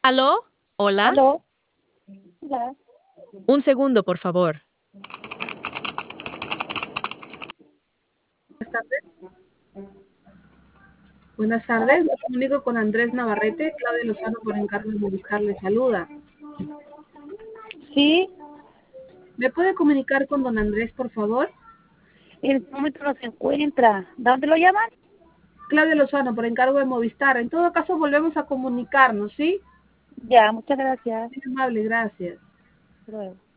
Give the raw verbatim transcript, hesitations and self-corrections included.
¿Aló? ¿Hola? ¿Aló? Hola. Un segundo, por favor. Buenas tardes. Buenas tardes, me comunico con Andrés Navarrete. Claudia Lozano por encargo de Movistar le saluda. Sí, ¿Me puede comunicar con don Andrés, por favor? en este momento no se encuentra. ¿De dónde lo llaman? Claudia Lozano por encargo de Movistar. En todo caso, volvemos a comunicarnos, ¿sí? Ya, muchas gracias. Muy amable, gracias. Hasta luego.